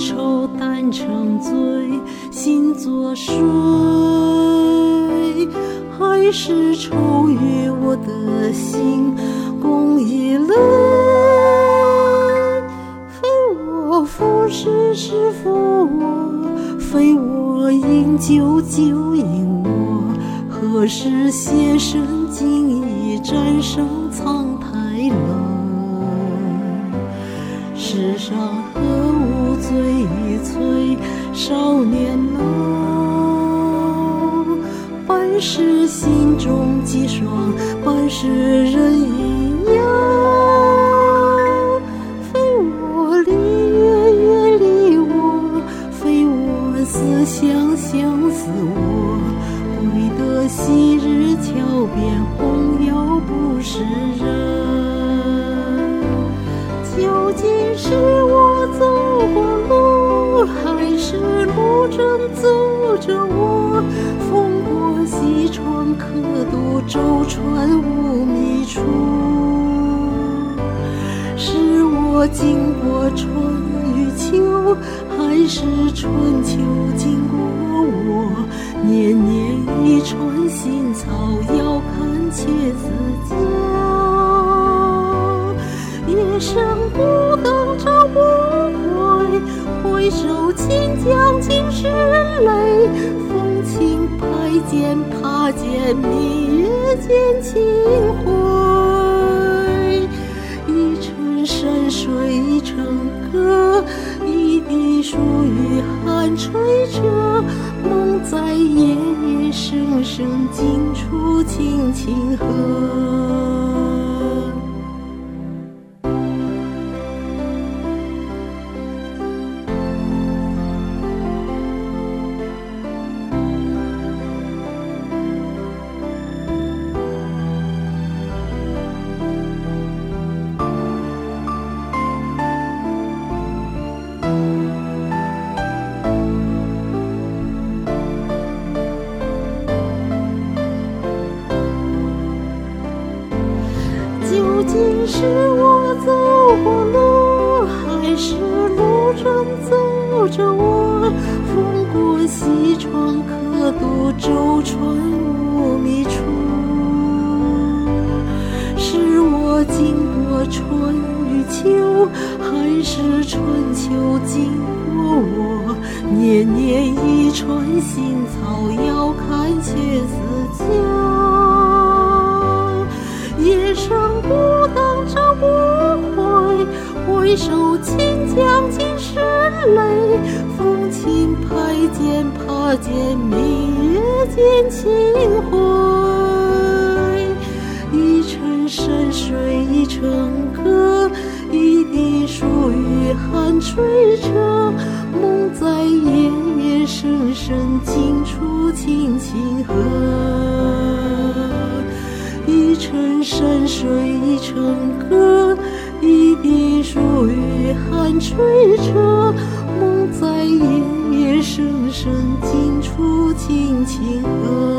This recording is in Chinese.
愁胆成醉，心作水，还是愁与我的心共一泪。非我负是是负我，非我饮酒酒饮我，何时携身尽已战胜苍苔冷？世上何无醉一醉少年郎，半是心中寄霜，半是人一样。非我离月月离我，非我思乡相思我，归得昔日桥边红药不是人。究竟是我走过路，还是路正走着我？风过西窗，客渡舟船无觅处。是我经过春与秋，还是春秋经过我？年年一船新草，遥看且自娇。夜深孤灯照不回，回首秦江尽是泪。风轻拍剑，踏剑明月见清辉。一程山水一程歌，一滴疏雨寒吹着。梦在夜夜声声尽处青青河。究竟是我走过路，还是路正走着我？风过西窗，客渡舟船无觅处。是我经过春与秋，还是春秋经过我？年年一船新草，遥看且自娇。夜深孤灯照不回，回首秦江尽是泪。风轻拍剑，踏剑明月见清辉。一程山水一程歌，一滴疏雨寒吹着。梦在夜夜声声尽处青青河。一程山水一程歌，一滴疏雨寒吹着。梦在夜夜声声尽处青青河。